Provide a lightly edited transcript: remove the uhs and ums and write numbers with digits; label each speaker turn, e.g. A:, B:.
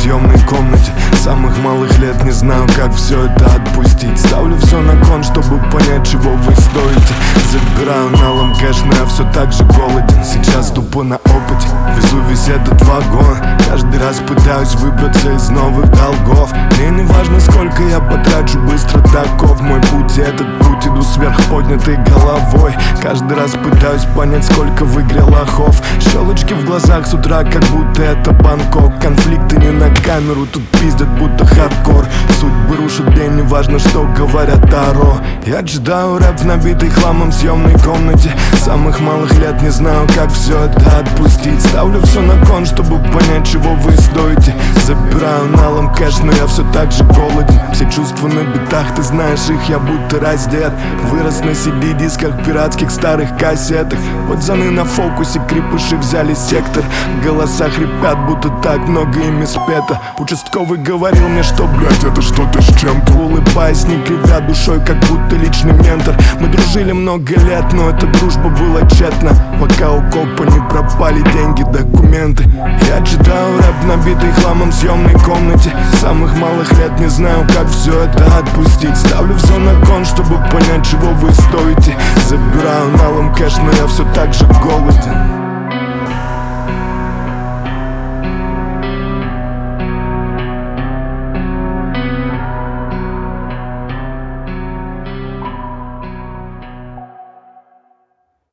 A: съемной комнате. С самых малых лет не знаю, как все это отпустить. Ставлю все на кон, чтобы понять, чего вы стоите. Забираю налом кэш, но я все так же голоден. Сейчас тупо на опыте, везу весь этот вагон. Каждый раз пытаюсь выбраться из новых долгов. Мне не важно, сколько я потрачу, быстро таков мой путь. Этот путь иду сверх поднятой головой. Каждый раз пытаюсь понять, сколько в игре лохов. Щелочки в глазах с утра, как будто это Бангкок. Конфликты не на камеру, тут пиздят, будто хардкор. Судьбы рушат день, не важно, что говорят Таро. Я читаю рэп в набитой хламом съемной комнате. С самых малых лет не знаю, как все это отпустить. Ставлю все на кон, чтобы понять, чего вы стоите. Забираю налом кэш, но я все так же голоден. Все чувства на битах, ты знаешь их, я будто раздет. Вырос на CD-дисках, пиратских старых кассетах. Пацаны на фокусе, крепыши взяли сектор. В голосах ребят, будто так много ими спето. Участковый говорил мне, что, блять, это что-то с чем-то. Улыбаясь, не кривя душой, как будто личный ментор. Мы дружили много лет, но эта дружба была тщетна. Пока у копа не пропали деньги, документы. Я читаю рэп, набитый хламом в съемной комнате. С самых малых лет не знаю, как все это отпустить. Ставлю все на кон, чтобы понять, чего вы стоите. Забираю налом кэш, но я все так же голоден.